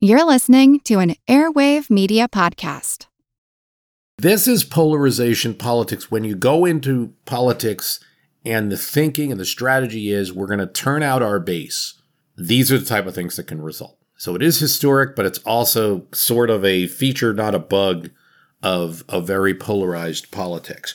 You're listening to an Airwave Media Podcast. This is polarization politics. When you go into politics and the thinking and the strategy is we're going to turn out our base, these are the type of things that can result. So it is historic, but it's also sort of a feature, not a bug, of a very polarized politics.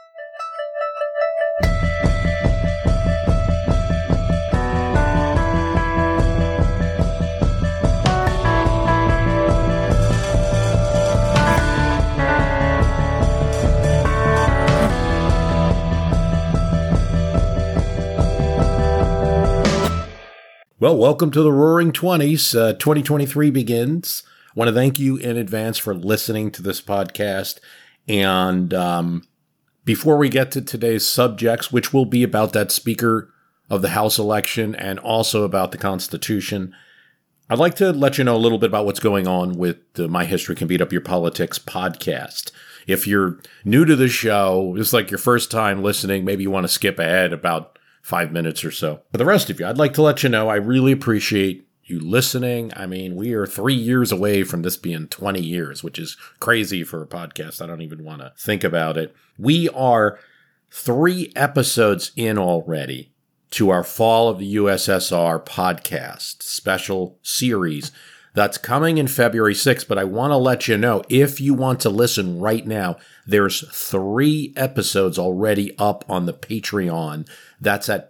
Well, welcome to the Roaring 20s. 2023 begins. I want to thank you in advance for listening to this podcast. And before we get to today's subjects, which will be about that Speaker of the House election and also about the Constitution, I'd like to let you know a little bit about what's going on with the My History Can Beat Up Your Politics podcast. If you're new to the show, it's like your first time listening, maybe you want to skip ahead about 5 minutes or so. For the rest of you, I'd like to let you know I really appreciate you listening. I mean, we are 3 years away from this being 20 years, which is crazy for a podcast. I don't even want to think about it. We are 3 episodes in already to our Fall of the USSR podcast special series that's coming in February 6th. But I want to let you know, if you want to listen right now, there's 3 episodes already up on the Patreon. That's at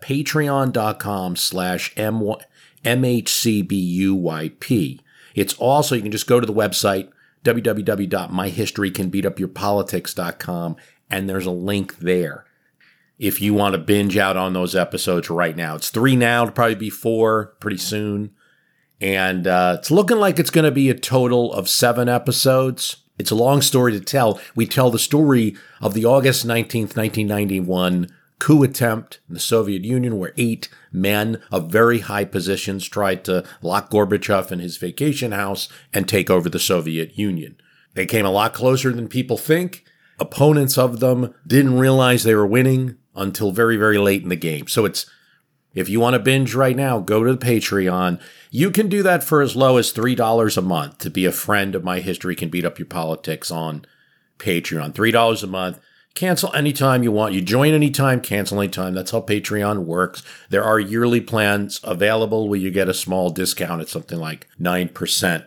patreon.com/MHCBUYP. It's also, you can just go to the website, www.myhistorycanbeatupyourpolitics.com, and there's a link there if you want to binge out on those episodes right now. It's 3 now, it'll probably be 4 pretty soon. And it's looking like it's going to be a total of 7 episodes. It's a long story to tell. We tell the story of the August 19th, 1991 coup attempt in the Soviet Union, where 8 men of very high positions tried to lock Gorbachev in his vacation house and take over the Soviet Union. They came a lot closer than people think. Opponents of them didn't realize they were winning until very, very late in the game. So if you want to binge right now, go to the Patreon. You can do that for as low as $3 a month to be a friend of My History Can Beat Up Your Politics on Patreon. $3 a month. Cancel anytime you want. You join anytime, cancel anytime. That's how Patreon works. There are yearly plans available where you get a small discount at something like 9%.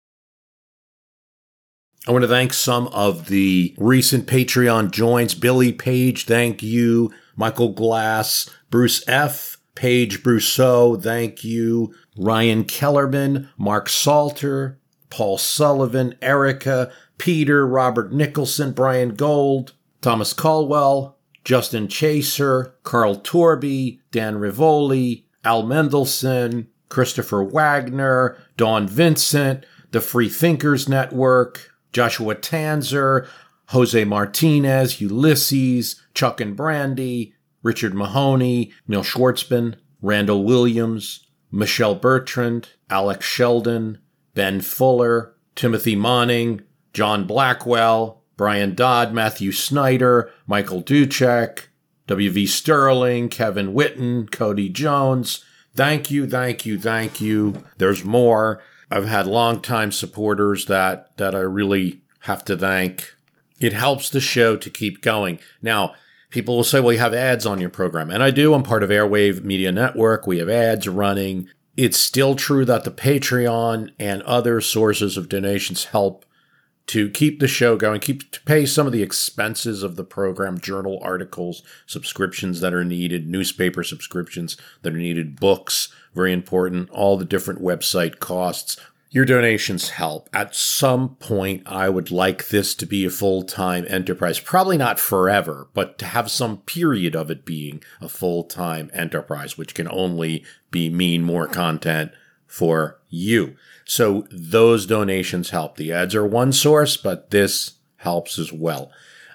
I want to thank some of the recent Patreon joins. Billy Page, thank you. Michael Glass, Bruce F., Paige Brousseau, thank you. Ryan Kellerman, Mark Salter, Paul Sullivan, Erica, Peter, Robert Nicholson, Brian Gold, Thomas Caldwell, Justin Chaser, Carl Torby, Dan Rivoli, Al Mendelson, Christopher Wagner, Dawn Vincent, the Free Thinkers Network, Joshua Tanzer, Jose Martinez, Ulysses, Chuck and Brandy, Richard Mahoney, Neil Schwartzman, Randall Williams, Michelle Bertrand, Alex Sheldon, Ben Fuller, Timothy Monning, John Blackwell, Brian Dodd, Matthew Snyder, Michael Duchek, W.V. Sterling, Kevin Witten, Cody Jones. Thank you, thank you, thank you. There's more. I've had longtime supporters that I really have to thank. It helps the show to keep going. Now, people will say, well, you have ads on your program. And I do. I'm part of Airwave Media Network. We have ads running. It's still true that the Patreon and other sources of donations help to keep the show going, to pay some of the expenses of the program, journal articles, subscriptions that are needed, newspaper subscriptions that are needed, books, very important, all the different website costs. Your donations help. At some point, I would like this to be a full-time enterprise. Probably not forever, but to have some period of it being a full-time enterprise, which can only mean more content for you. So those donations help. The ads are one source, but this helps as well.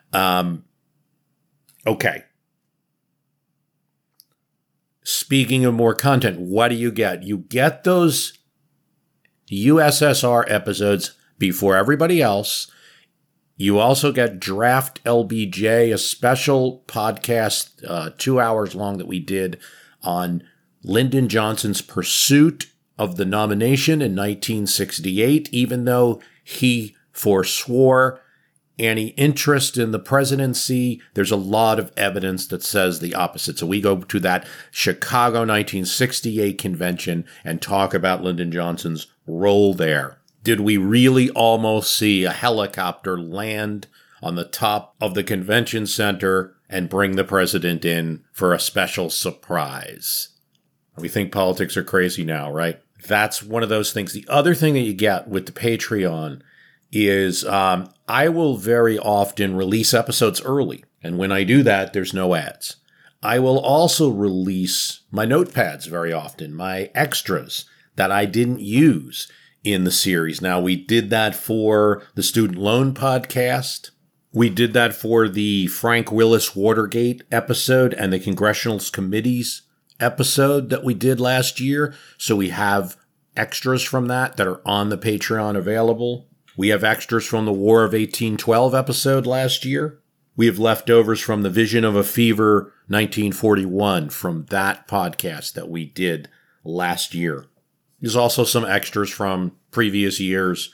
Okay. Speaking of more content, what do you get? You get those USSR episodes before everybody else. You also get Draft LBJ, a special podcast, 2 hours long that we did on Lyndon Johnson's pursuit of the nomination in 1968, even though he forswore any interest in the presidency. There's a lot of evidence that says the opposite. So we go to that Chicago 1968 convention and talk about Lyndon Johnson's role there. Did we really almost see a helicopter land on the top of the convention center and bring the president in for a special surprise? We think politics are crazy now, right? That's one of those things. The other thing that you get with the Patreon is I will very often release episodes early. And when I do that, there's no ads. I will also release my notepads very often, my extras that I didn't use in the series. Now, we did that for the Student Loan Podcast. We did that for the Frank Willis Watergate episode and the Congressional Committees episode that we did last year. So we have extras from that are on the Patreon available. We have extras from the War of 1812 episode last year. We have leftovers from the Vision of a Fever 1941 from that podcast that we did last year. There's also some extras from previous years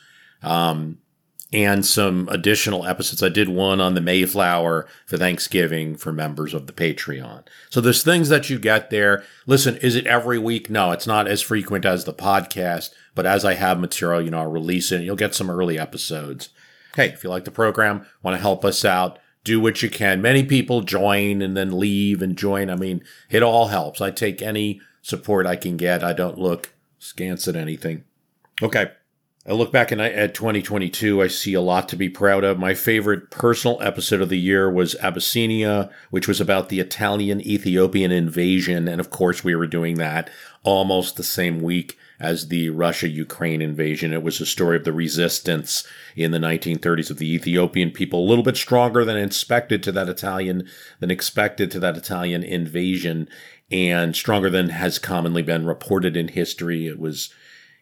and some additional episodes. I did one on the Mayflower for Thanksgiving for members of the Patreon. So there's things that you get there. Listen, is it every week? No, it's not as frequent as the podcast. But as I have material, I'll release it and you'll get some early episodes. Hey, if you like the program, want to help us out, do what you can. Many people join and then leave and join. I mean, it all helps. I take any support I can get. I don't look askance at anything. Okay. I look back at 2022, I see a lot to be proud of. My favorite personal episode of the year was Abyssinia, which was about the Italian-Ethiopian invasion. And of course, we were doing that almost the same week as the Russia-Ukraine invasion. It was a story of the resistance in the 1930s of the Ethiopian people, a little bit stronger than expected to that Italian invasion, and stronger than has commonly been reported in history. It was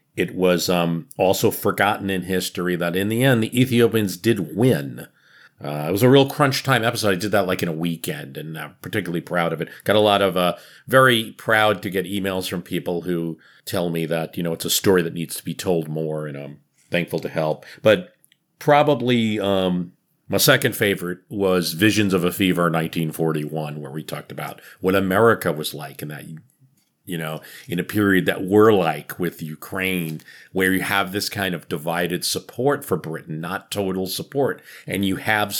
also forgotten in history that in the end, the Ethiopians did win. It was a real crunch time episode. I did that like in a weekend, and I'm particularly proud of it. Got a lot of very proud to get emails from people who tell me that, it's a story that needs to be told more, and I'm thankful to help. But probably my second favorite was Visions of a Fever 1941, where we talked about what America was like in that, in a period that we're like with Ukraine, where you have this kind of divided support for Britain, not total support. And you have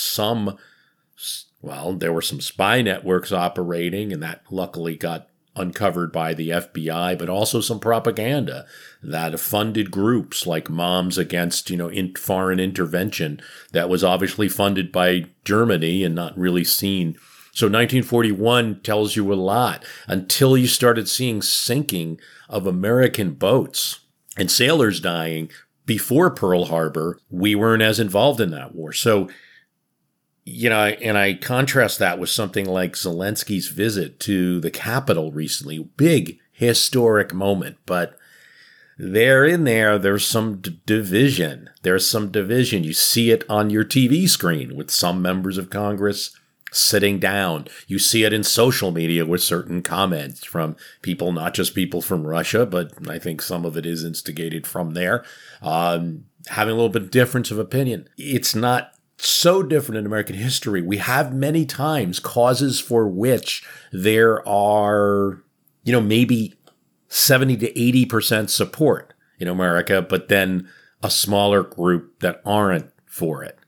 there were some spy networks operating, and that luckily got uncovered by the FBI, but also some propaganda that funded groups like Moms Against, Foreign Intervention that was obviously funded by Germany and not really seen. So 1941 tells you a lot until you started seeing sinking of American boats and sailors dying before Pearl Harbor. We weren't as involved in that war. So, and I contrast that with something like Zelensky's visit to the Capitol recently. Big historic moment, but there's some division. There's some division. You see it on your TV screen with some members of Congress sitting down. You see it in social media with certain comments from people, not just people from Russia, but I think some of it is instigated from there, having a little bit of difference of opinion. It's not so different in American history. We have many times causes for which there are, maybe 70 to 80% support in America, but then a smaller group that aren't for it.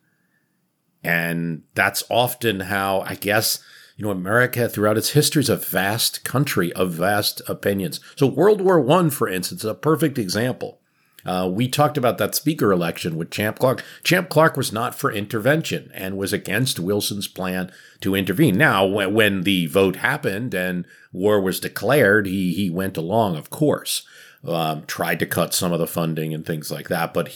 And that's often how, I guess, America throughout its history is a vast country of vast opinions. So World War I, for instance, is a perfect example. We talked about that speaker election with Champ Clark. Champ Clark was not for intervention and was against Wilson's plan to intervene. Now, when the vote happened and war was declared, he went along, of course, tried to cut some of the funding and things like that. But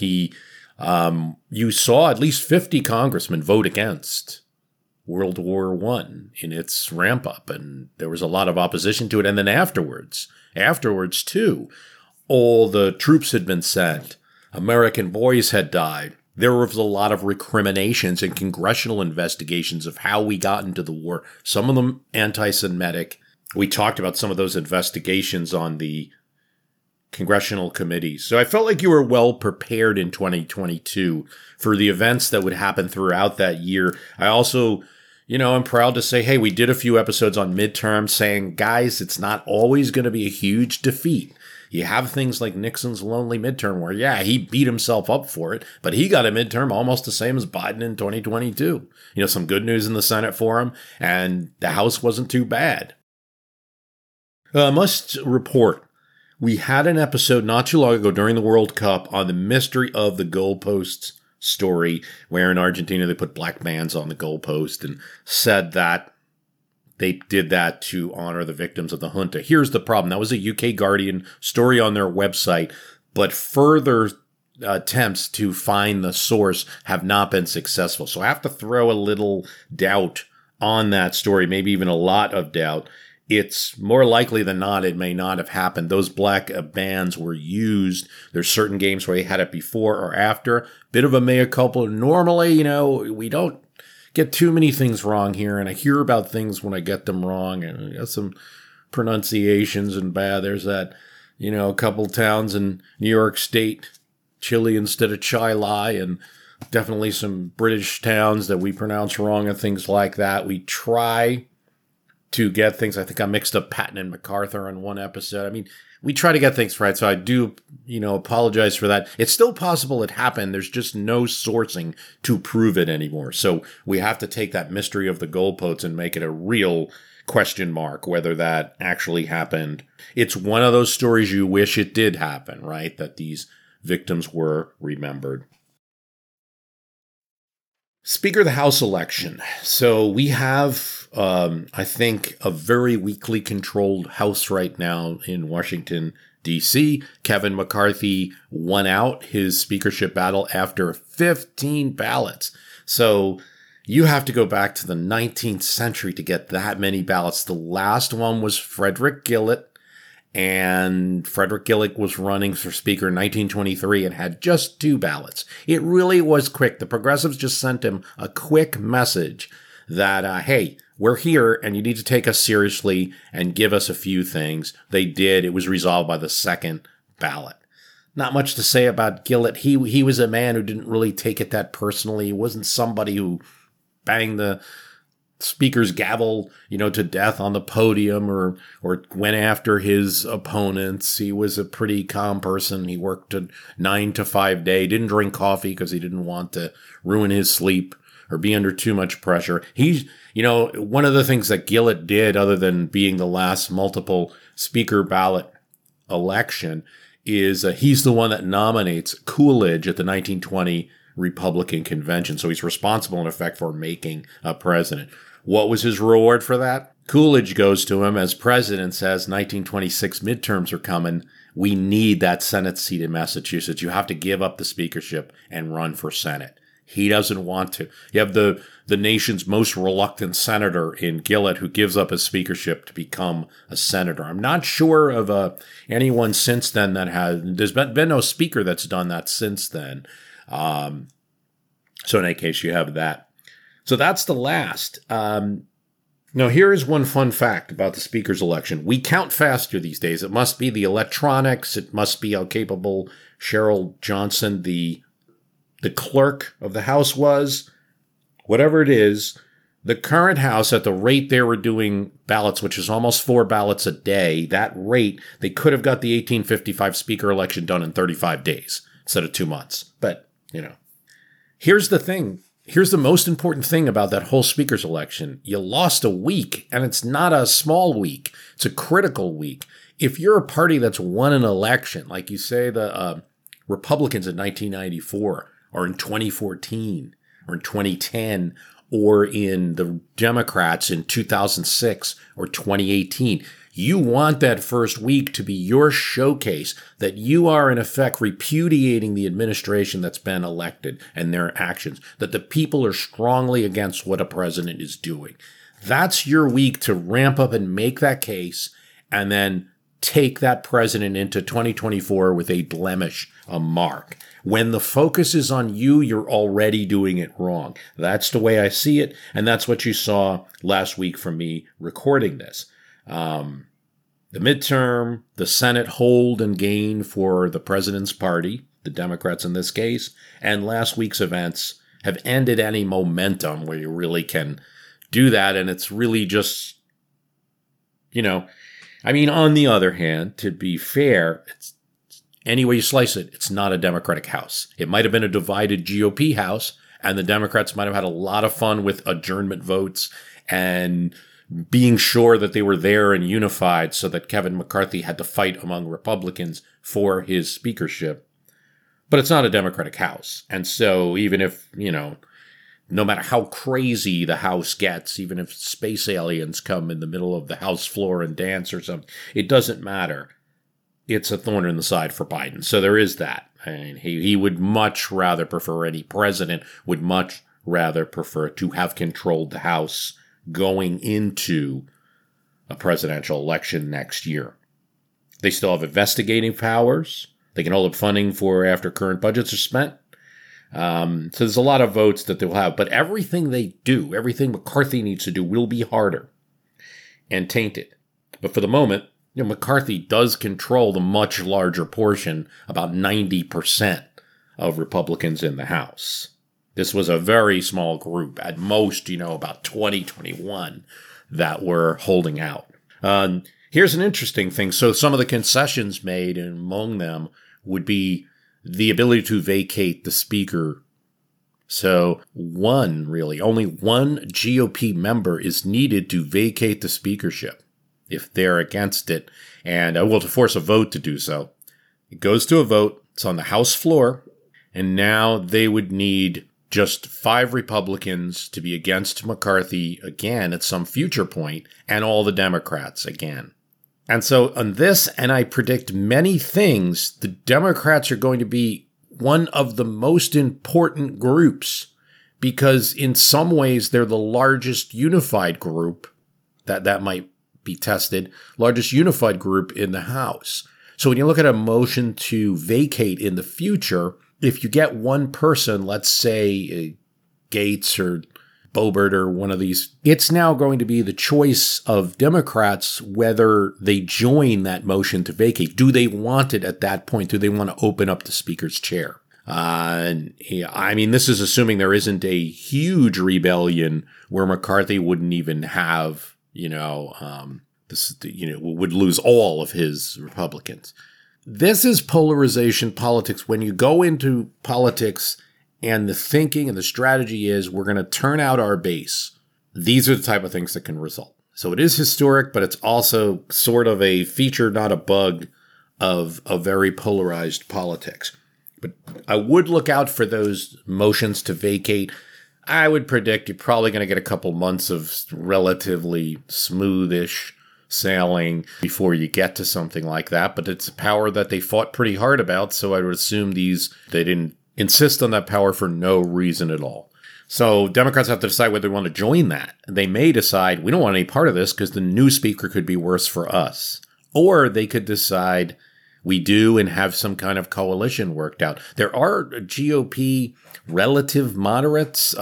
you saw at least 50 congressmen vote against World War I in its ramp up, and there was a lot of opposition to it. And then afterwards too, all the troops had been sent. American boys had died. There was a lot of recriminations and congressional investigations of how we got into the war, some of them anti-Semitic. We talked about some of those investigations on the congressional committees. So I felt like you were well prepared in 2022 for the events that would happen throughout that year. I also, I'm proud to say, hey, we did a few episodes on midterms saying, guys, it's not always going to be a huge defeat. You have things like Nixon's lonely midterm where, yeah, he beat himself up for it, but he got a midterm almost the same as Biden in 2022. Some good news in the Senate for him, and the House wasn't too bad. Must report, we had an episode not too long ago during the World Cup on the mystery of the goalposts story, where in Argentina they put black bands on the goalpost and said that they did that to honor the victims of the junta. Here's the problem. That was a UK Guardian story on their website, but further attempts to find the source have not been successful. So I have to throw a little doubt on that story, maybe even a lot of doubt. It's more likely than not, it may not have happened. Those black bands were used. There's certain games where they had it before or after. Bit of a mea culpa. Normally, we don't get too many things wrong here, and I hear about things when I get them wrong, and I got some pronunciations and bad. There's that, a couple towns in New York State, chili instead of chai, and definitely some British towns that we pronounce wrong and things like that. We try to get things. I think I mixed up Patton and MacArthur in one episode. I mean, we try to get things right, so I do, apologize for that. It's still possible it happened. There's just no sourcing to prove it anymore. So we have to take that mystery of the goalposts and make it a real question mark, whether that actually happened. It's one of those stories you wish it did happen, right? That these victims were remembered. Speaker of the House election. So we have, I think, a very weakly controlled House right now in Washington, D.C. Kevin McCarthy won out his speakership battle after 15 ballots. So you have to go back to the 19th century to get that many ballots. The last one was Frederick Gillett. And Frederick Gillett was running for speaker in 1923 and had just 2 ballots. It really was quick. The progressives just sent him a quick message that, hey, we're here and you need to take us seriously and give us a few things. They did. It was resolved by the second ballot. Not much to say about Gillett. He was a man who didn't really take it that personally. He wasn't somebody who banged the speaker's gavel, to death on the podium or went after his opponents. He was a pretty calm person. He worked a 9 to 5 day, didn't drink coffee because he didn't want to ruin his sleep or be under too much pressure. He's, one of the things that Gillett did, other than being the last multiple speaker ballot election, is he's the one that nominates Coolidge at the 1920 Republican convention. So he's responsible, in effect, for making a president. What was his reward for that? Coolidge goes to him as president, says 1926 midterms are coming. We need that Senate seat in Massachusetts. You have to give up the speakership and run for Senate. He doesn't want to. You have the nation's most reluctant senator in Gillett who gives up his speakership to become a senator. I'm not sure of anyone since then there's been no speaker that's done that since then. So in any case, you have that. So that's the last. Now, here is one fun fact about the speaker's election. We count faster these days. It must be the electronics. It must be how capable Cheryl Johnson, the clerk of the House, was. Whatever it is, the current House, at the rate they were doing ballots, which is almost 4 ballots a day, that rate, they could have got the 1855 speaker election done in 35 days instead of 2 months. But, here's the thing. Here's the most important thing about that whole speaker's election. You lost a week, and it's not a small week. It's a critical week. If you're a party that's won an election, like you say the Republicans in 1994, or in 2014, or in 2010, or in the Democrats in 2006 or 2018, you want that first week to be your showcase that you are, in effect, repudiating the administration that's been elected and their actions, that the people are strongly against what a president is doing. That's your week to ramp up and make that case and then take that president into 2024 with a blemish, a mark. When the focus is on you, you're already doing it wrong. That's the way I see it, and that's what you saw last week from me recording this. the midterm, the Senate hold and gain for the president's party, the Democrats in this case, and last week's events have ended any momentum where you really can do that. And it's really just, on the other hand, to be fair, it's any way you slice it, it's not a Democratic House. It might have been a divided GOP House, and the Democrats might have had a lot of fun with adjournment votes and being sure that they were there and unified so that Kevin McCarthy had to fight among Republicans for his speakership. But it's not a Democratic House. And so even if, no matter how crazy the House gets, even if space aliens come in the middle of the House floor and dance or something, it doesn't matter. It's a thorn in the side for Biden. So there is that. And he would much rather prefer, any president would much rather prefer to have controlled the House going into a presidential election next year. They still have investigating powers. They can hold up funding for after current budgets are spent. So there's a lot of votes that they'll have. But everything they do, everything McCarthy needs to do will be harder and tainted. But for the moment, McCarthy does control the much larger portion, about 90% of Republicans in the House. This was a very small group, at most, about 20, 21 that were holding out. Here's an interesting thing. So some of the concessions made, and among them would be the ability to vacate the speaker. So only one GOP member is needed to vacate the speakership if they're against it, and to force a vote to do so. It goes to a vote. It's on the House floor, and now they would need just 5 Republicans to be against McCarthy again at some future point, and all the Democrats again. And so on this, and I predict many things, the Democrats are going to be one of the most important groups, because in some ways they're the largest unified group that might be tested, largest unified group in the House. So when you look at a motion to vacate in the future, if you get one person, let's say Gates or Boebert or one of these, it's now going to be the choice of Democrats whether they join that motion to vacate. Do they want it at that point? Do they want to open up the speaker's chair? This is assuming there isn't a huge rebellion where McCarthy wouldn't even have, would lose all of his Republicans. This is polarization politics. When you go into politics and the thinking and the strategy is we're going to turn out our base, these are the type of things that can result. So it is historic, but it's also sort of a feature, not a bug, of a very polarized politics. But I would look out for those motions to vacate. I would predict you're probably going to get a couple months of relatively smoothish sailing before you get to something like that. But it's a power that they fought pretty hard about, so I would assume they didn't insist on that power for no reason at all. So Democrats have to decide whether they want to join that. They may decide, we don't want any part of this because the new speaker could be worse for us. Or they could decide, we do, and have some kind of coalition worked out. There are GOP relative moderates,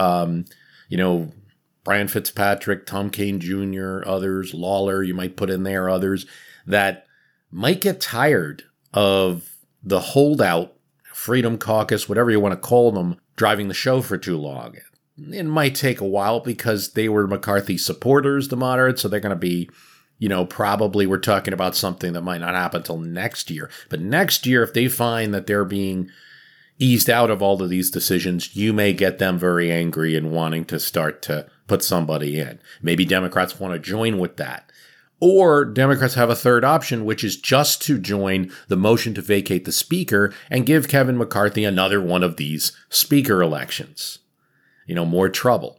Brian Fitzpatrick, Tom Kean Jr., others, Lawler, you might put in there, others, that might get tired of the holdout, Freedom Caucus, whatever you want to call them, driving the show for too long. It might take a while because they were McCarthy supporters, the moderates, so they're going to be, probably we're talking about something that might not happen until next year. But next year, if they find that they're being eased out of all of these decisions, you may get them very angry and wanting to start to put somebody in. Maybe Democrats want to join with that. Or Democrats have a third option, which is just to join the motion to vacate the speaker and give Kevin McCarthy another one of these speaker elections. More trouble.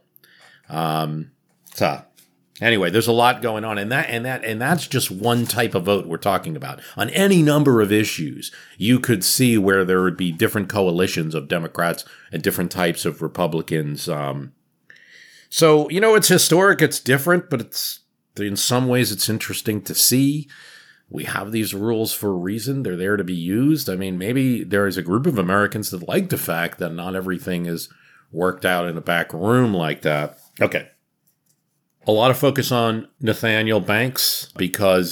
Anyway, there's a lot going on, and that's just one type of vote we're talking about. On any number of issues, you could see where there would be different coalitions of Democrats and different types of Republicans. So it's historic, it's different, but in some ways it's interesting to see. We have these rules for a reason. They're there to be used. Maybe there is a group of Americans that like the fact that not everything is worked out in a back room like that. Okay. A lot of focus on Nathaniel Banks because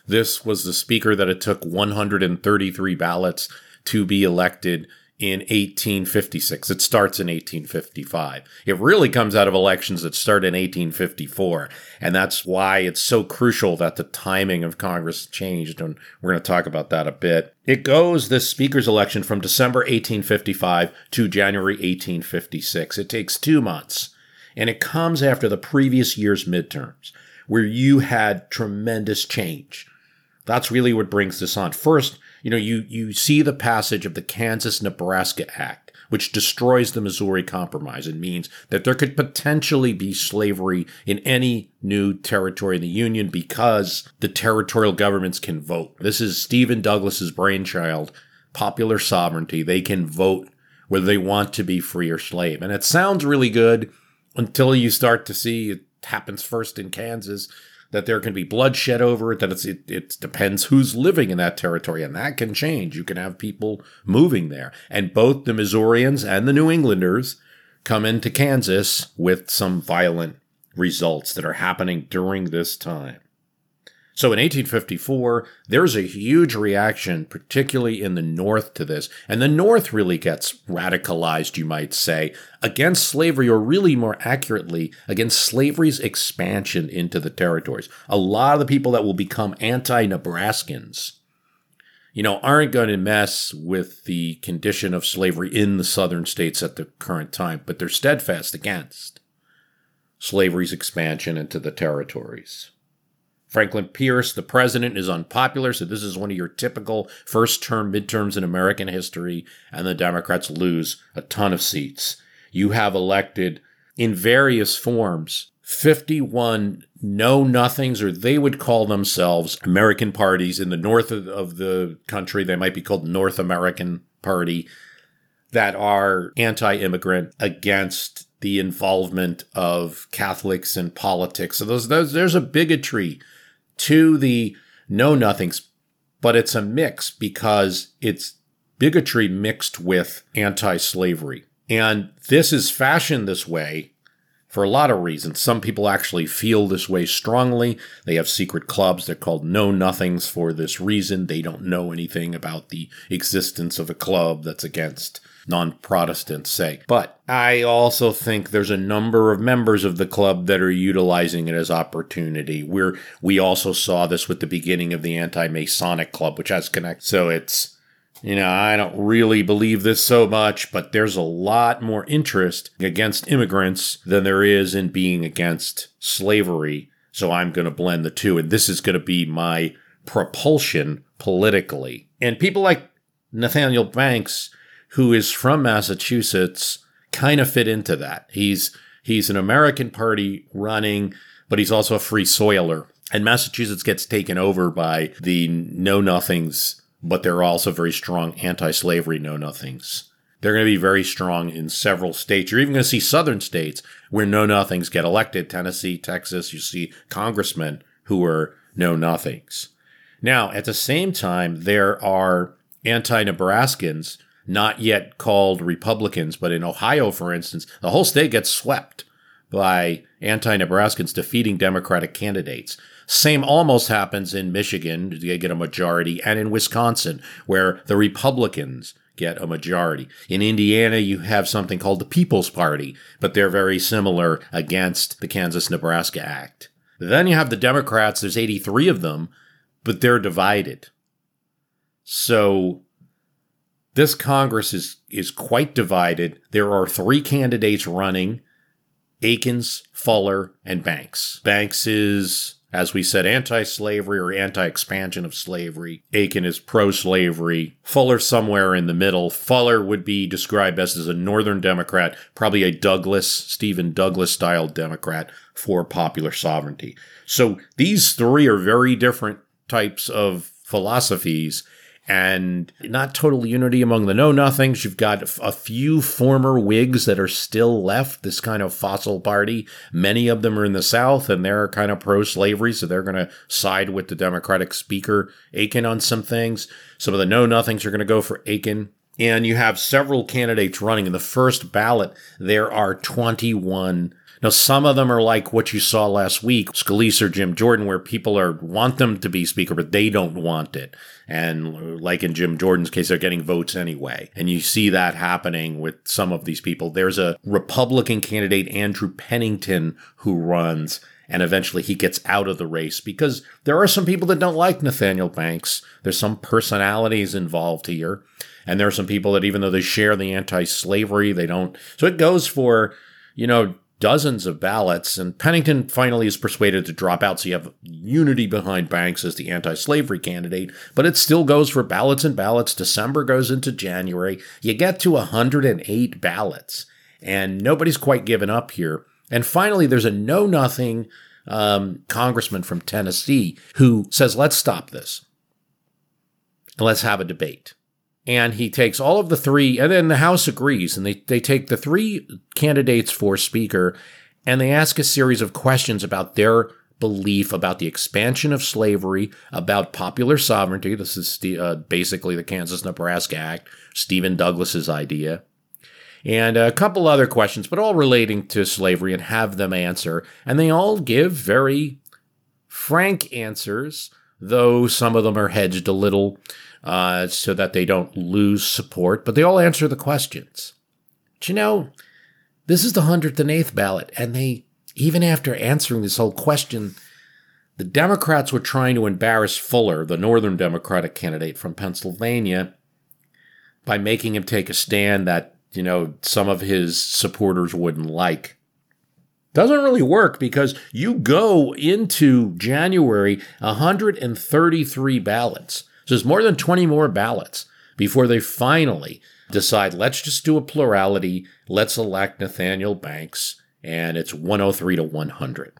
This was the speaker that it took 133 ballots to be elected in 1856. It starts in 1855. It really comes out of elections that start in 1854. And that's why it's so crucial that the timing of Congress changed. And we're going to talk about that a bit. It goes, this speaker's election, from December 1855 to January 1856. It takes 2 months. And it comes after the previous year's midterms, where you had tremendous change. That's really what brings this on. First, you see the passage of the Kansas-Nebraska Act, which destroys the Missouri Compromise and means that there could potentially be slavery in any new territory in the Union because the territorial governments can vote. This is Stephen Douglas's brainchild, popular sovereignty. They can vote whether they want to be free or slave. And it sounds really good until you start to see it happens first in Kansas, that there can be bloodshed over it, that it depends who's living in that territory, and that can change. You can have people moving there. And both the Missourians and the New Englanders come into Kansas with some violent results that are happening during this time. So in 1854, there's a huge reaction, particularly in the North, to this. And the North really gets radicalized, you might say, against slavery, or really more accurately, against slavery's expansion into the territories. A lot of the people that will become anti-Nebraskans, aren't going to mess with the condition of slavery in the southern states at the current time, but they're steadfast against slavery's expansion into the territories. Franklin Pierce, the president, is unpopular, so this is one of your typical first-term midterms in American history, and the Democrats lose a ton of seats. You have elected, in various forms, 51 know-nothings, or they would call themselves American parties. In the north of the country, they might be called North American Party, that are anti-immigrant, against the involvement of Catholics in politics. So there's a bigotry to the know-nothings, but it's a mix because it's bigotry mixed with anti-slavery. And this is fashioned this way for a lot of reasons. Some people actually feel this way strongly. They have secret clubs. They're called know-nothings for this reason. They don't know anything about the existence of a club that's against non-Protestants, say. But I also think there's a number of members of the club that are utilizing it as opportunity. We also saw this with the beginning of the anti-Masonic club, which has connected. So it's, I don't really believe this so much, but there's a lot more interest against immigrants than there is in being against slavery. So I'm going to blend the two, and this is going to be my propulsion politically. And people like Nathaniel Banks, who is from Massachusetts, kind of fit into that. He's an American party running, but he's also a free soiler. And Massachusetts gets taken over by the know-nothings, but they're also very strong anti-slavery know-nothings. They're going to be very strong in several states. You're even going to see southern states where know-nothings get elected. Tennessee, Texas, you see congressmen who are know-nothings. Now, at the same time, there are anti-Nebraskans, not yet called Republicans, but in Ohio, for instance, the whole state gets swept by anti-Nebraskans defeating Democratic candidates. Same almost happens in Michigan, they get a majority, and in Wisconsin, where the Republicans get a majority. In Indiana, you have something called the People's Party, but they're very similar against the Kansas-Nebraska Act. Then you have the Democrats, there's 83 of them, but they're divided. So this Congress is quite divided. There are 3 candidates running: Aikens, Fuller, and Banks. Banks is, as we said, anti-slavery or anti-expansion of slavery. Aiken is pro-slavery. Fuller somewhere in the middle. Fuller would be described best as a Northern Democrat, probably a Stephen Douglas-style Democrat for popular sovereignty. So these 3 are very different types of philosophies, and not total unity among the know-nothings. You've got a few former Whigs that are still left, this kind of fossil party. Many of them are in the South, and they're kind of pro-slavery, so they're going to side with the Democratic Speaker Aiken on some things. Some of the know-nothings are going to go for Aiken. And you have several candidates running. In the first ballot, there are 21 Now, some of them are like what you saw last week, Scalise or Jim Jordan, where people want them to be speaker, but they don't want it. And like in Jim Jordan's case, they're getting votes anyway. And you see that happening with some of these people. There's a Republican candidate, Andrew Pennington, who runs, and eventually he gets out of the race because there are some people that don't like Nathaniel Banks. There's some personalities involved here. And there are some people that even though they share the anti-slavery, they don't. So it goes for, dozens of ballots, and Pennington finally is persuaded to drop out, so you have unity behind Banks as the anti-slavery candidate, but it still goes for ballots and ballots. December goes into January. You get to 108 ballots, and nobody's quite given up here. And finally, there's a know-nothing congressman from Tennessee who says, let's stop this, and let's have a debate. And he takes all of the three, and then the House agrees, and they take the three candidates for speaker, and they ask a series of questions about their belief about the expansion of slavery, about popular sovereignty. This is basically the Kansas-Nebraska Act, Stephen Douglas's idea, and a couple other questions, but all relating to slavery, and have them answer. And they all give very frank answers, though some of them are hedged a little, so that they don't lose support, but they all answer the questions. But this is the 108th ballot, and they, even after answering this whole question, the Democrats were trying to embarrass Fuller, the Northern Democratic candidate from Pennsylvania, by making him take a stand that, some of his supporters wouldn't like. Doesn't really work because you go into January 133 ballots. So there's more than 20 more ballots before they finally decide, let's just do a plurality, let's elect Nathaniel Banks, and it's 103 to 100.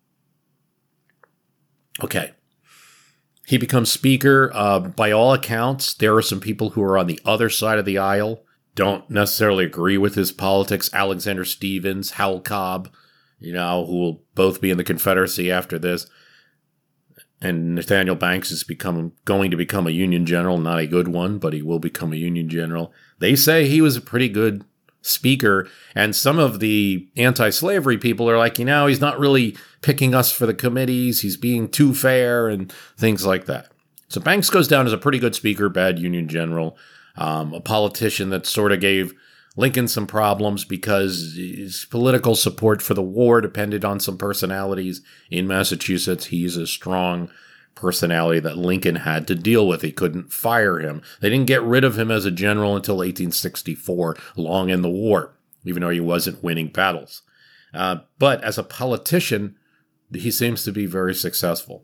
Okay. He becomes speaker. By all accounts, there are some people who are on the other side of the aisle, don't necessarily agree with his politics. Alexander Stephens, Hal Cobb, who will both be in the Confederacy after this. And Nathaniel Banks is going to become a Union general, not a good one, but he will become a Union general. They say he was a pretty good speaker, and some of the anti-slavery people are like, he's not really picking us for the committees, he's being too fair, and things like that. So Banks goes down as a pretty good speaker, bad Union general, a politician that sort of gave Lincoln some problems because his political support for the war depended on some personalities in Massachusetts. He's a strong personality that Lincoln had to deal with. He couldn't fire him. They didn't get rid of him as a general until 1864, long in the war, even though he wasn't winning battles. But as a politician, he seems to be very successful.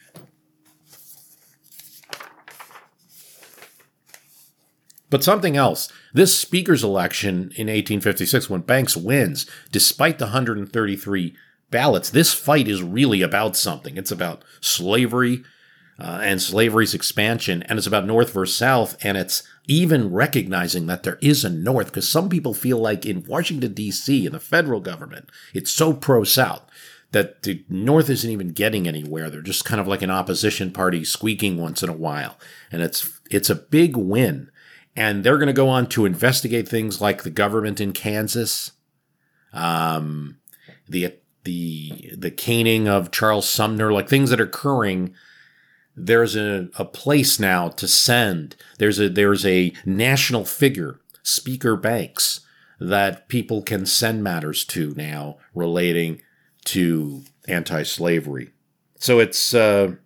But something else, this speaker's election in 1856, when Banks wins, despite the 133 ballots, this fight is really about something. It's about slavery and slavery's expansion, and it's about North versus South, and it's even recognizing that there is a North, because some people feel like in Washington, D.C., in the federal government, it's so pro-South that the North isn't even getting anywhere. They're just kind of like an opposition party squeaking once in a while, and it's a big win. And they're going to go on to investigate things like the government in Kansas, the caning of Charles Sumner, like things that are occurring. There's a place now to send. There's a national figure, Speaker Banks, that people can send matters to now relating to anti-slavery. So it's, I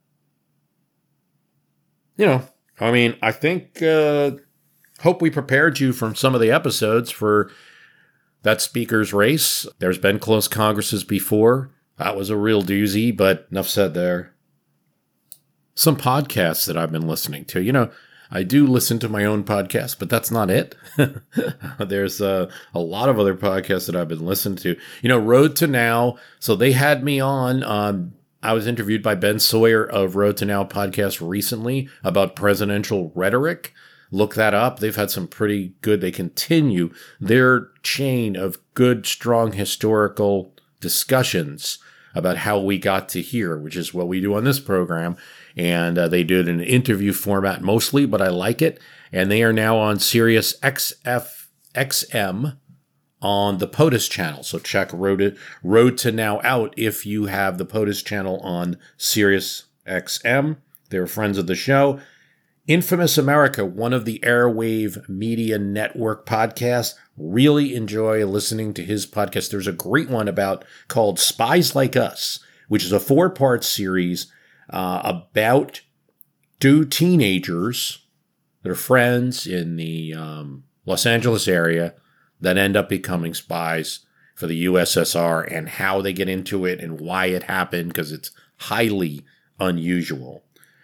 think... hope we prepared you from some of the episodes for that speaker's race. There's been close Congresses before. That was a real doozy, but enough said there. Some podcasts that I've been listening to. I do listen to my own podcast, but that's not it. There's a lot of other podcasts that I've been listening to. Road to Now. So they had me on. I was interviewed by Ben Sawyer of Road to Now podcast recently about presidential rhetoric. Look that up. They've had some pretty good, they continue their chain of good, strong historical discussions about how we got to here, which is what we do on this program. And they do it in an interview format mostly, but I like it. And they are now on Sirius XM on the POTUS channel. So check Road to Now out if you have the POTUS channel on Sirius XM. They're friends of the show. Infamous America, one of the Airwave Media Network podcasts. Really enjoy listening to his podcast. There's a great one called Spies Like Us, which is a 4-part series about 2 teenagers that are friends in the Los Angeles area that end up becoming spies for the USSR and how they get into it and why it happened, because it's highly unusual.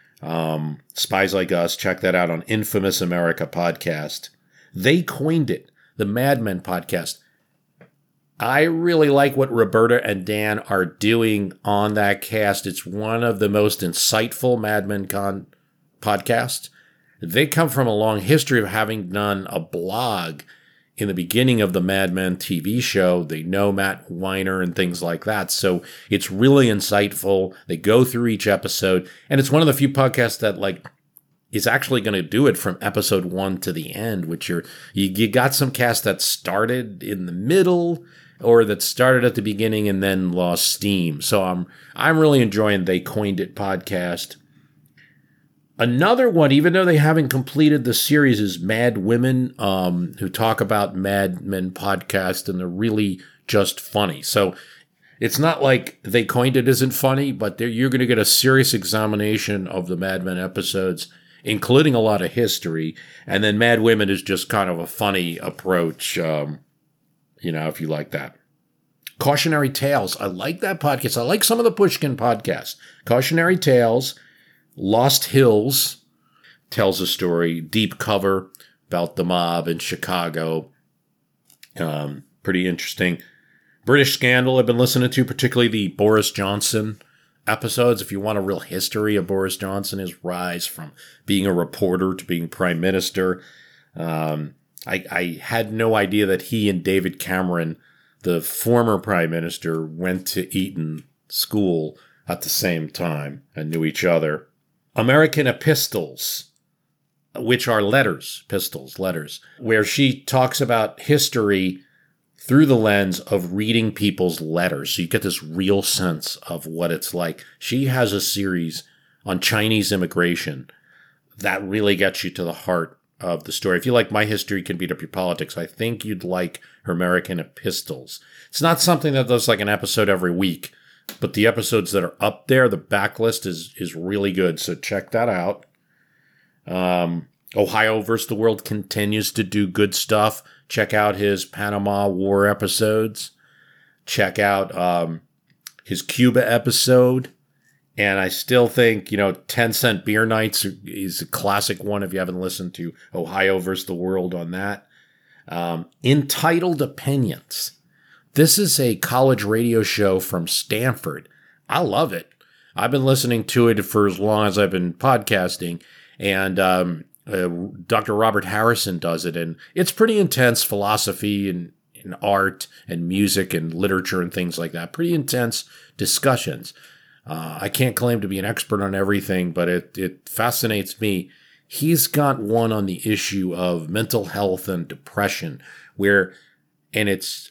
Spies Like Us, check that out on Infamous America podcast. They Coined It, the Mad Men podcast. I really like what Roberta and Dan are doing on that cast. It's one of the most insightful Mad Men podcasts. They come from a long history of having done a blog in the beginning of the Mad Men TV show. They know Matt Weiner and things like that. So it's really insightful. They go through each episode, and it's one of the few podcasts that is actually going to do it from episode 1 to the end, which you got some cast that started in the middle or that started at the beginning and then lost steam. So I'm really enjoying They Coined It podcast. Another one, even though they haven't completed the series, is Mad Women, who talk about Mad Men podcast, and they're really just funny. So it's not like They Coined It isn't funny, but you're going to get a serious examination of the Mad Men episodes, including a lot of history. And then Mad Women is just kind of a funny approach, if you like that. Cautionary Tales. I like that podcast. I like some of the Pushkin podcasts. Cautionary Tales. Lost Hills tells a story, deep cover about the mob in Chicago. Pretty interesting. British Scandal I've been listening to, particularly the Boris Johnson episodes. If you want a real history of Boris Johnson, his rise from being a reporter to being prime minister. I had no idea that he and David Cameron, the former prime minister, went to Eton School at the same time and knew each other. American Epistles, which are letters, where she talks about history through the lens of reading people's letters. So you get this real sense of what it's like. She has a series on Chinese immigration that really gets you to the heart of the story. If you like My History Can Beat Up Your Politics, I think you'd like her American Epistles. It's not something that does like an episode every week, but the episodes that are up there, the backlist is really good. So check that out. Ohio vs. the World continues to do good stuff. Check out his Panama War episodes. Check out his Cuba episode. And I still think, 10 Cent Beer Nights is a classic one if you haven't listened to Ohio vs. the World on that. Entitled Opinions. This is a college radio show from Stanford. I love it. I've been listening to it for as long as I've been podcasting, and Dr. Robert Harrison does it, and it's pretty intense philosophy and art and music and literature and things like that. Pretty intense discussions. I can't claim to be an expert on everything, but it fascinates me. He's got one on the issue of mental health and depression, and it's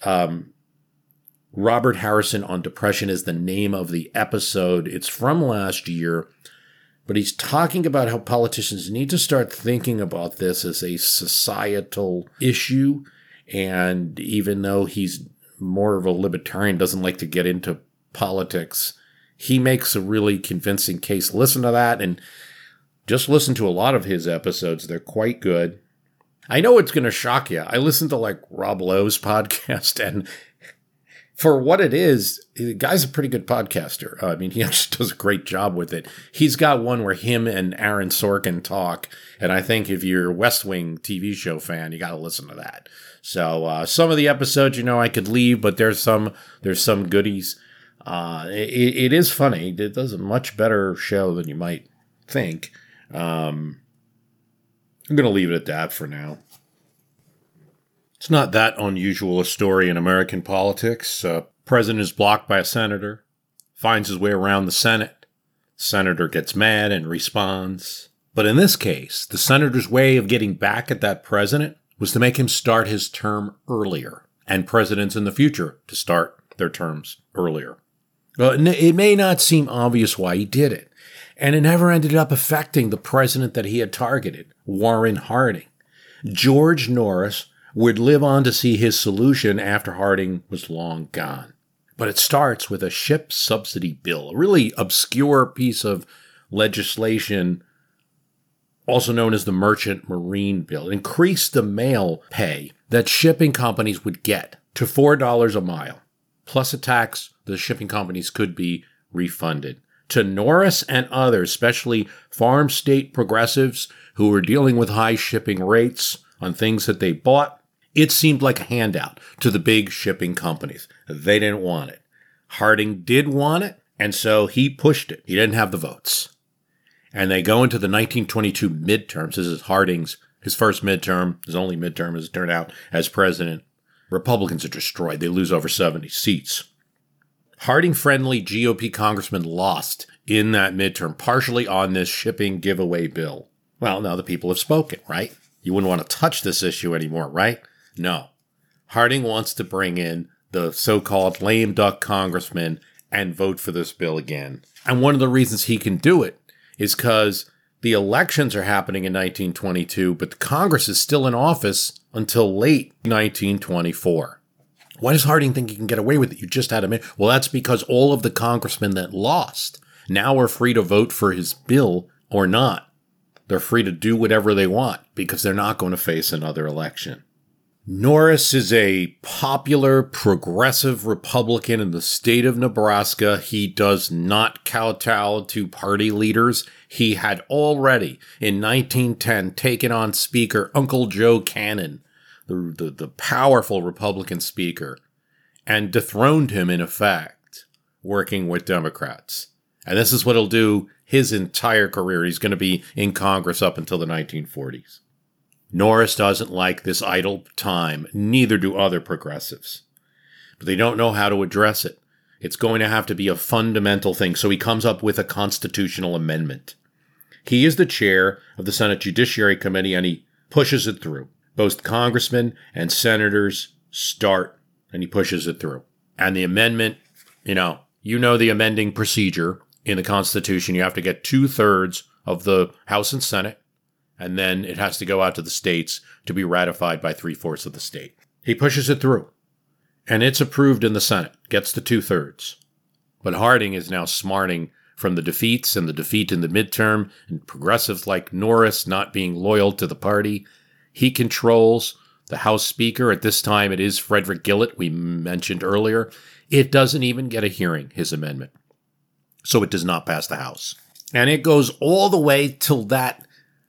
Robert Harrison on Depression is the name of the episode. It's from last year, but he's talking about how politicians need to start thinking about this as a societal issue. And even though he's more of a libertarian, doesn't like to get into politics, he makes a really convincing case. Listen to that and just listen to a lot of his episodes. They're quite good. I know it's going to shock you. I listened to Rob Lowe's podcast, and for what it is, the guy's a pretty good podcaster. He actually does a great job with it. He's got one where him and Aaron Sorkin talk, and I think if you're a West Wing TV show fan, you got to listen to that. So some of the episodes, I could leave, but there's some goodies. It is funny. It does a much better show than you might think. I'm going to leave it at that for now. It's not that unusual a story in American politics. President is blocked by a senator, finds his way around the Senate. Senator gets mad and responds. But in this case, the senator's way of getting back at that president was to make him start his term earlier. and presidents in the future to start their terms earlier. It may not seem obvious why he did it, and it never ended up affecting the president that he had targeted, Warren Harding. George Norris would live on to see his solution after Harding was long gone. But it starts with a ship subsidy bill, a really obscure piece of legislation, also known as the Merchant Marine Bill. It increased the mail pay that shipping companies would get to $4 a mile, plus a tax the shipping companies could be refunded. To Norris and others, especially farm state progressives who were dealing with high shipping rates on things that they bought, it seemed like a handout to the big shipping companies. They didn't want it. Harding did want it, and so he pushed it. He didn't have the votes. And they go into the 1922 midterms. This is Harding's, his first midterm, his only midterm as it turned out, as president. Republicans are destroyed. They lose over 70 seats. Harding-friendly GOP congressmen lost in that midterm, partially on this shipping giveaway bill. Well, now the people have spoken, right? You wouldn't want to touch this issue anymore, right? No. Harding wants to bring in the so-called lame duck congressmen and vote for this bill again. And one of the reasons he can do it is because the elections are happening in 1922, but the Congress is still in office until late 1924. Why does Harding think he can get away with it? You just had a minute. Well, that's because all of the congressmen that lost now are free to vote for his bill or not. They're free to do whatever they want because they're not going to face another election. Norris is a popular, progressive Republican in the state of Nebraska. He does not kowtow to party leaders. He had already, in 1910, taken on Speaker Uncle Joe Cannon, the powerful Republican speaker, and dethroned him in effect, working with Democrats. And this is what he'll do his entire career. He's going to be in Congress up until the 1940s. Norris doesn't like this idle time. Neither do other progressives. But they don't know how to address it. It's going to have to be a fundamental thing. So he comes up with a constitutional amendment. He is the chair of the Senate Judiciary Committee, and he pushes it through. Both congressmen and senators start, and he pushes it through. And the amendment, you know the amending procedure in the Constitution. You have to get 2/3 of the House and Senate, and then it has to go out to the states to be ratified by 3/4 of the state. He pushes it through, and it's approved in the Senate, gets the 2/3. But Harding is now smarting from the defeats and the defeat in the midterm, and progressives like Norris not being loyal to the party. He controls the House Speaker. At this time, it is Frederick Gillett, we mentioned earlier. It doesn't even get a hearing, his amendment. So it does not pass the House. And it goes all the way till that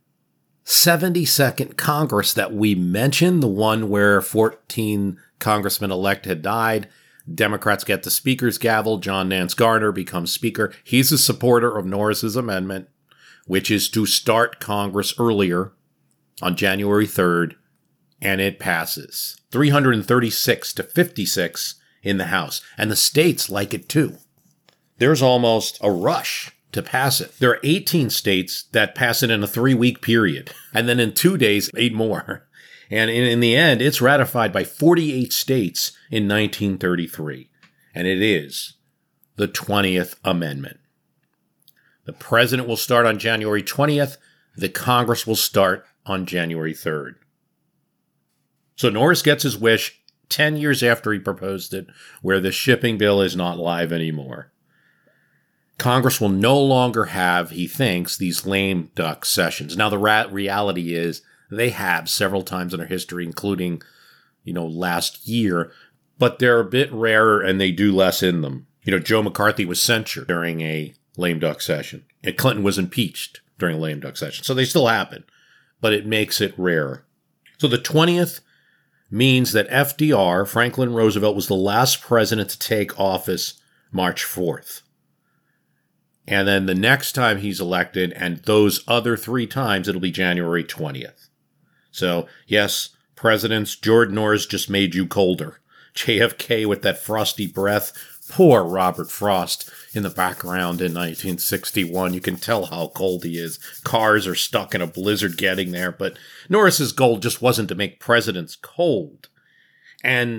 72nd Congress that we mentioned, the one where 14 congressmen-elect had died. Democrats get the Speaker's gavel. John Nance Garner becomes Speaker. He's a supporter of Norris's amendment, which is to start Congress earlier on January 3rd, and it passes. 336 to 56 in the House. And the states like it too. There's almost a rush to pass it. There are 18 states that pass it in a 3-week period. And then in 2 days, 8 more. And in the end, it's ratified by 48 states in 1933. And it is the 20th Amendment. The president will start on January 20th. The Congress will start on January 3rd. So Norris gets his wish 10 years after he proposed it, where the shipping bill is not live anymore. Congress will no longer have, he thinks, these lame duck sessions. Now, the reality is they have several times in their history, including, last year, but they're a bit rarer and they do less in them. Joe McCarthy was censured during a lame duck session, and Clinton was impeached during a lame duck session. So they still happen, but it makes it rare. So the 20th means that FDR, Franklin Roosevelt, was the last president to take office March 4th. And then the next time he's elected, and those other 3 times, it'll be January 20th. So, yes, presidents, George Norris just made you colder. JFK with that frosty breath. Poor Robert Frost in the background in 1961. You can tell how cold he is. Cars are stuck in a blizzard getting there. But Norris's goal just wasn't to make presidents cold. And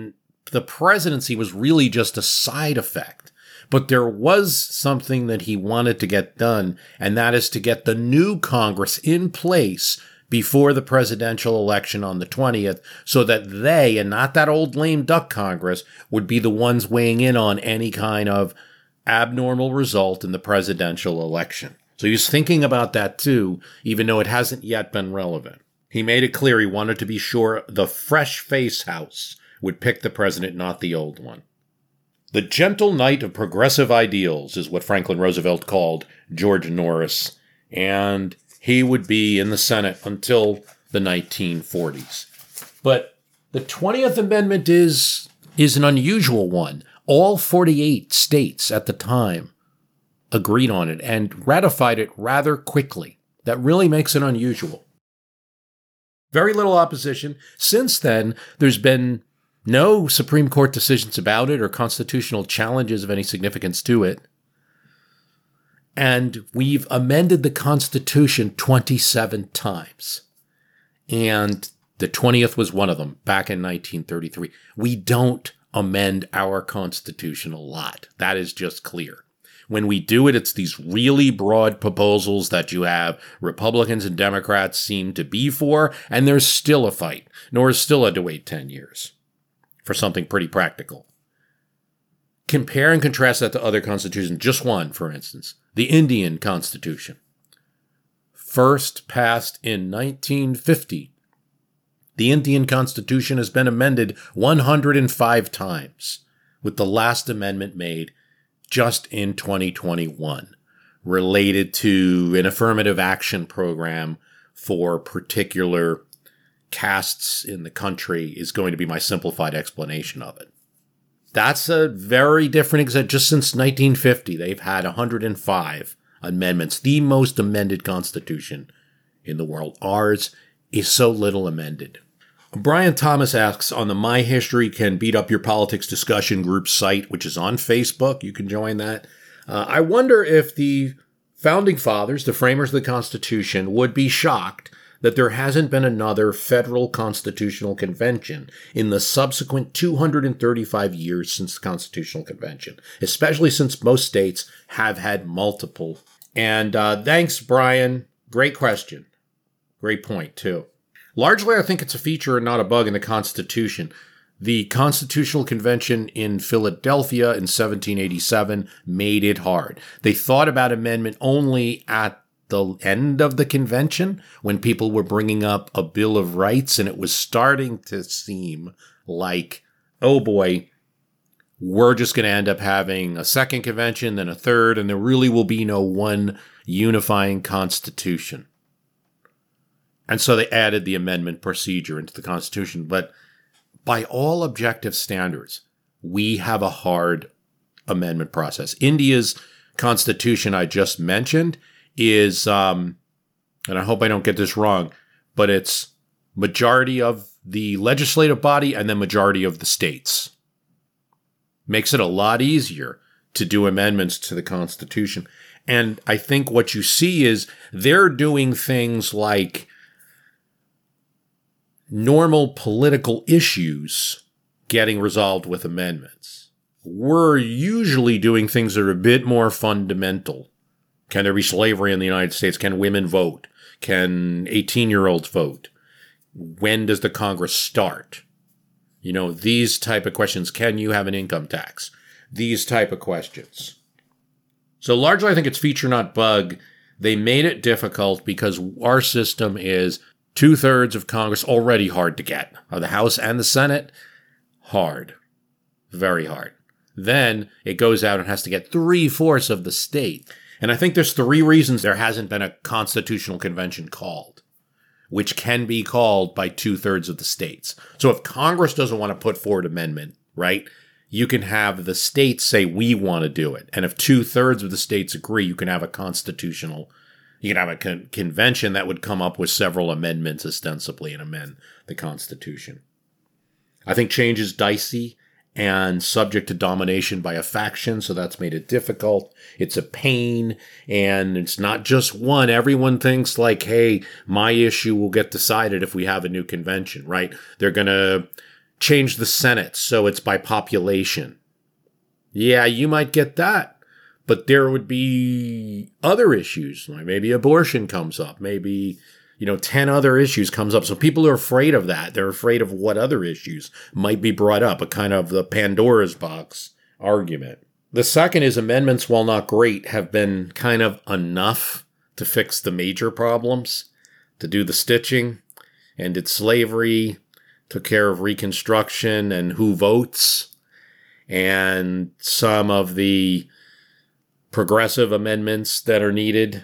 the presidency was really just a side effect. But there was something that he wanted to get done, and that is to get the new Congress in place before the presidential election on the 20th, so that they, and not that old lame duck Congress, would be the ones weighing in on any kind of abnormal result in the presidential election. So he's thinking about that too, even though it hasn't yet been relevant. He made it clear he wanted to be sure the fresh face House would pick the president, not the old one. The gentle knight of progressive ideals is what Franklin Roosevelt called George Norris, and he would be in the Senate until the 1940s. But the 20th Amendment is an unusual one. All 48 states at the time agreed on it and ratified it rather quickly. That really makes it unusual. Very little opposition. Since then, there's been no Supreme Court decisions about it or constitutional challenges of any significance to it. And we've amended the Constitution 27 times. And the 20th was one of them, back in 1933. We don't amend our Constitution a lot. That is just clear. When we do it, it's these really broad proposals that you have Republicans and Democrats seem to be for, and there's still a fight. Norris still had to wait 10 years for something pretty practical. Compare and contrast that to other constitutions. Just one, for instance, the Indian Constitution. First passed in 1950. The Indian Constitution has been amended 105 times, with the last amendment made just in 2021, related to an affirmative action program for particular castes in the country is going to be my simplified explanation of it. That's a very different example. Just since 1950, they've had 105 amendments, the most amended constitution in the world. Ours is so little amended. Brian Thomas asks, on the My History Can Beat Up Your Politics discussion group site, which is on Facebook, you can join that. I wonder if the founding fathers, the framers of the Constitution, would be shocked that there hasn't been another federal constitutional convention in the subsequent 235 years since the Constitutional Convention, especially since most states have had multiple. And thanks, Brian. Great question. Great point, too. Largely, I think it's a feature and not a bug in the Constitution. The Constitutional Convention in Philadelphia in 1787 made it hard. They thought about amendment only at the end of the convention when people were bringing up a Bill of Rights, and it was starting to seem like, oh boy, we're just going to end up having a second convention, then a third, and there really will be no one unifying constitution. And so they added the amendment procedure into the Constitution. But by all objective standards, we have a hard amendment process. India's constitution I just mentioned is, and I hope I don't get this wrong, but it's majority of the legislative body and then majority of the states. Makes it a lot easier to do amendments to the Constitution. And I think what you see is they're doing things like normal political issues getting resolved with amendments. We're usually doing things that are a bit more fundamental. Can there be slavery in the United States? Can women vote? Can 18-year-olds vote? When does the Congress start? You know, these type of questions. Can you have an income tax? These type of questions. So largely, I think it's feature, not bug. They made it difficult because our system is 2/3 of Congress, already hard to get. The House and the Senate, hard. Very hard. Then it goes out and has to get 3/4 of the state. And I think there's 3 reasons there hasn't been a constitutional convention called, which can be called by 2/3 of the states. So if Congress doesn't want to put forward amendment, right, you can have the states say, we want to do it. And if 2/3 of the states agree, you can have a constitutional, you can have a convention that would come up with several amendments ostensibly and amend the Constitution. I think change is dicey and subject to domination by a faction, so that's made it difficult. It's a pain, and it's not just one. Everyone thinks like, hey, my issue will get decided if we have a new convention, right? They're going to change the Senate so it's by population. Yeah, you might get that. But there would be other issues. Like maybe abortion comes up. Maybe, 10 other issues comes up. So people are afraid of that. They're afraid of what other issues might be brought up. A kind of the Pandora's box argument. The second is amendments, while not great, have been kind of enough to fix the major problems, to do the stitching, ended slavery, took care of Reconstruction and who votes, and some of the progressive amendments that are needed,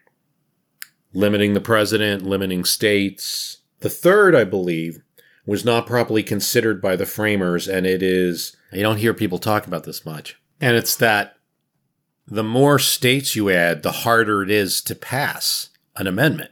limiting the president, limiting states. The third, I believe, was not properly considered by the framers, and it is, you don't hear people talk about this much, and it's that the more states you add, the harder it is to pass an amendment.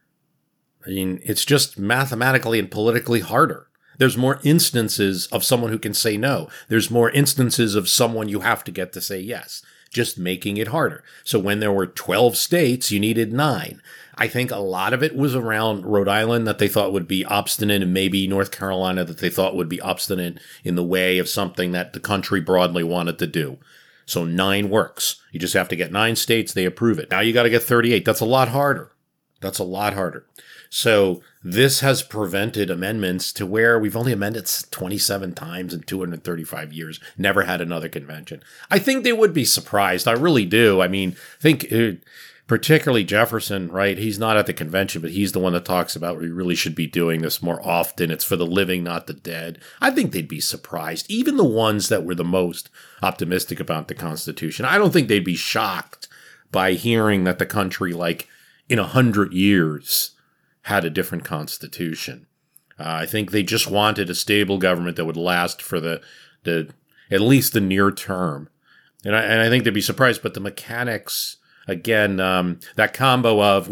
I mean, it's just mathematically and politically harder. There's more instances of someone who can say no. There's more instances of someone you have to get to say yes, just making it harder. So when there were 12 states, you needed 9. I think a lot of it was around Rhode Island that they thought would be obstinate, and maybe North Carolina that they thought would be obstinate in the way of something that the country broadly wanted to do. So 9 works. You just have to get 9 states, they approve it. Now you got to get 38. That's a lot harder. That's a lot harder. So this has prevented amendments to where we've only amended 27 times in 235 years, never had another convention. I think they would be surprised. I really do. I mean, particularly Jefferson, right? He's not at the convention, but he's the one that talks about we really should be doing this more often. It's for the living, not the dead. I think they'd be surprised. Even the ones that were the most optimistic about the Constitution. I don't think they'd be shocked by hearing that the country, like in 100 years, had a different constitution. I think they just wanted a stable government that would last for the at least the near term. And I think they'd be surprised, but the mechanics, again, that combo of,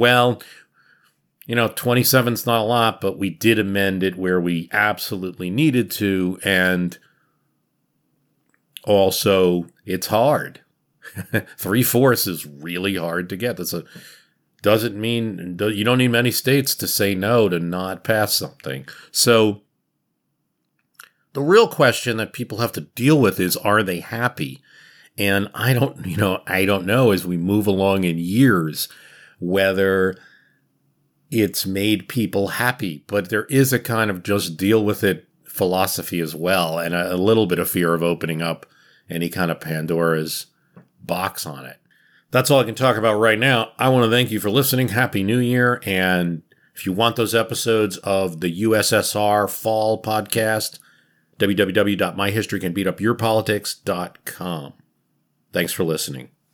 27's not a lot, but we did amend it where we absolutely needed to, and also it's hard. 3/4 is really hard to get. Doesn't mean you don't need many states to say no to not pass something. So the real question that people have to deal with is, are they happy? And I don't know as we move along in years whether it's made people happy, but there is a kind of just deal with it philosophy as well, and a little bit of fear of opening up any kind of Pandora's box on it. That's all I can talk about right now. I want to thank you for listening. Happy New Year. And if you want those episodes of the USSR Fall podcast, www.myhistorycanbeatupyourpolitics.com. Thanks for listening.